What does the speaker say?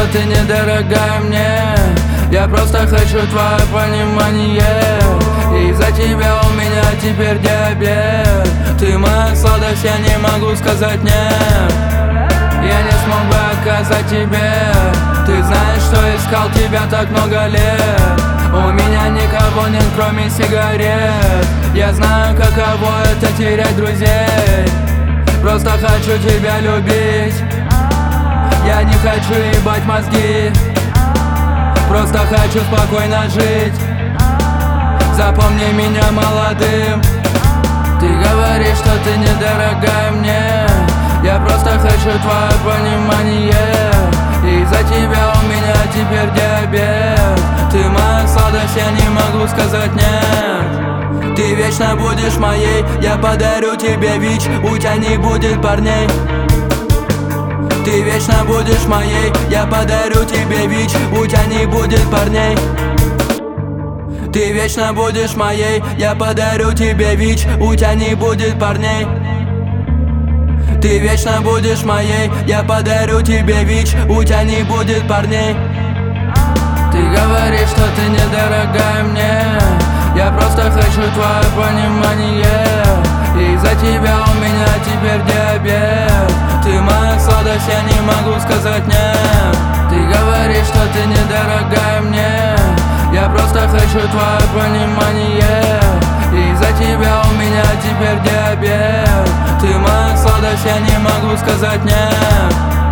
ты недорогая мне. Я просто хочу твое понимание. Из-за тебя у меня теперь диабет. Ты моя сладость, я не могу сказать нет. Я не смог бы отказать тебе. Ты знаешь, что искал тебя так много лет. У меня никого нет, кроме сигарет. Я знаю, каково это терять друзей. Просто хочу тебя любить. Я не хочу ебать мозги. Просто хочу спокойно жить. Запомни меня молодым. Ты говоришь, что ты недорогая мне. Я просто хочу твое понимание. Из-за тебя у меня теперь диабет. Ты моя сладость, я не могу сказать нет. Ты вечно будешь моей. Я подарю тебе ВИЧ. У тебя не будет парней. Ты вечно будешь моей. Я подарю тебе ВИЧ. У тебя не будет парней. Ты вечно будешь моей. Я подарю тебе ВИЧ. У тебя не будет парней. Ты вечно будешь моей. Я подарю тебе ВИЧ. У тебя не будет парней. Ты говоришь, что ты недорогая мне. Я просто хочу твое понимание. Из-за тебя у меня теперь диабет. Ты моя сладость, я не могу сказать нет. Ты говоришь, что ты недорогая мне. Я просто хочу твое понимание. Из-за тебя у меня теперь диабет. Ты моя сладость, я не могу сказать нет.